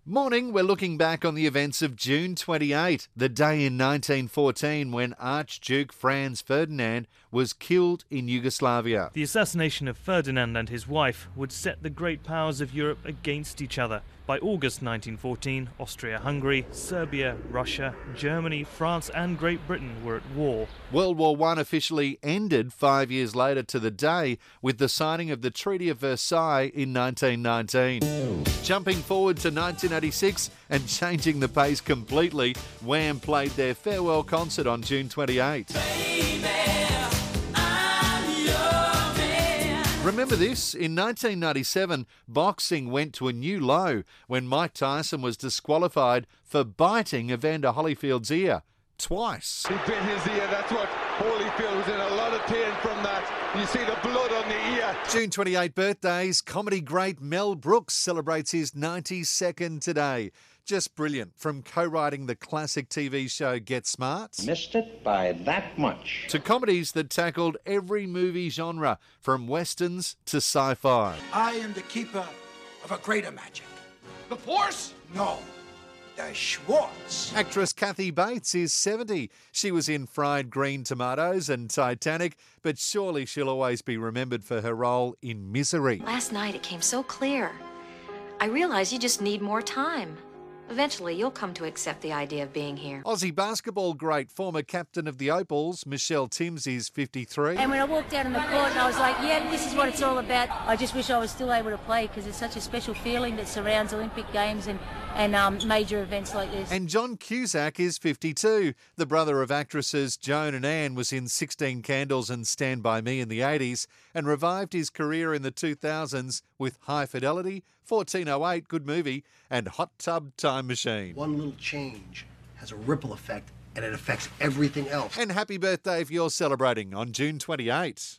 Morning, we're looking back on the events of June 28, the day in 1914 when Archduke Franz Ferdinand was killed in Yugoslavia. The assassination of Ferdinand and his wife would set the great powers of Europe against each other. By August 1914, Austria-Hungary, Serbia, Russia, Germany, France and Great Britain were at war. World War I officially ended 5 years later to the day with the signing of the Treaty of Versailles in 1919. Jumping forward to 1986 and changing the pace completely, Wham played their farewell concert on June 28. Remember this? In 1997, boxing went to a new low when Mike Tyson was disqualified for biting Evander Holyfield's ear twice. He bit his ear, that's what Holyfield was in a lot of pain from that. You see the blood on the ear. June 28 birthdays, comedy great Mel Brooks celebrates his 92nd today. Just brilliant, from co-writing the classic TV show Get Smart. Missed it by that much. To comedies that tackled every movie genre, from westerns to sci-fi. I am the keeper of a greater magic. The Force? No. The Schwartz. Actress Kathy Bates is 70. She was in Fried Green Tomatoes and Titanic, but surely she'll always be remembered for her role in Misery. Last night it came so clear. I realize you just need more time. Eventually, you'll come to accept the idea of being here. Aussie basketball great, former captain of the Opals, Michelle Timms is 53. And when I walked out on the court, I was like, yeah, this is what it's all about. I just wish I was still able to play because it's such a special feeling that surrounds Olympic Games and major events like this. And John Cusack is 52. The brother of actresses Joan and Anne was in 16 Candles and Stand By Me in the 80s and revived his career in the 2000s with High Fidelity, 1408, good movie, and Hot Tub Time Machine. One little change has a ripple effect and it affects everything else. And happy birthday if you're celebrating on June 28.